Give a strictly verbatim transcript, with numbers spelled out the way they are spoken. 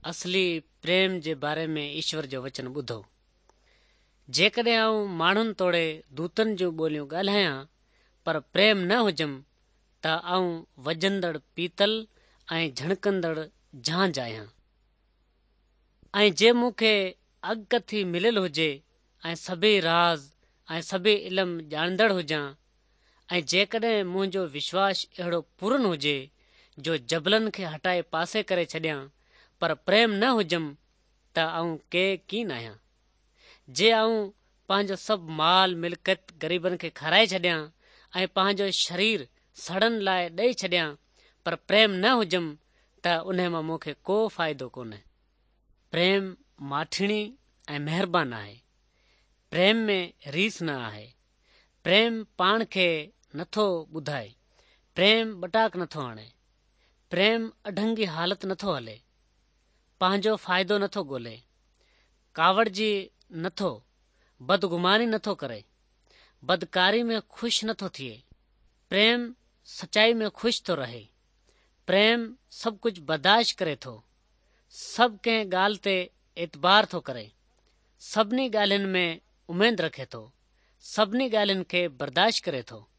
असली प्रेम जे बारे में ईश्वर जो वचन ॿुधो। जेकॾहिं आऊं माण्हुनि तोड़े दूतनि जूं ॿोलियूं ॻाल्हायां पर प्रेम न हुजमि त आऊं वॼंदड़ पीतल ऐं झणकंदड़ झांझ आहियां। ऐं जे मूंखे अॻकथी मिलियल हुजे ऐं सभई राज़ ऐं सभई इल्मु ॼाणंदड़ हुजां ऐं जेकॾहिं मुंहिंजो विश्वास अहिड़ो पूरन हुजे जो जबलनि खे हटाए पासे करे छॾियां पर प्रेम न हुजमि त आऊं के कीन आहियां। जे आऊं पंहिंजो सभु माल मिल्कियत ग़रीबनि खे खाराए छॾियां ऐं पंहिंजो शरीर सड़न लाइ ॾेई छॾियां पर प्रेम न हुजमि त उन मां मूंखे को फ़ाइदो कोन्हे। प्रेम माठिणी ऐं महिरबान आहे। प्रेम में रीस न आहे। प्रेम पाण खे नथो ॿुधाए। प्रेम बटाक नथो आणे। प्रेम अढंगी हालत नथो हले। पंहिंजो फ़ाइदो नथो ॻोल्हे। कावड़जी नथो। बदगुमानी नथो करे। बदकारी में ख़ुशि नथो थिए। प्रेम सचाई में ख़ुशि थो रहे। प्रेम सभु कुझु बर्दाश्त करे थो। सभु कंहिं ॻाल्हि ते एतबार थो करे। सभिनी ॻाल्हियुनि में उमेद रखे थो। सभिनी ॻाल्हियुनि खे बर्दाश्त करे थो।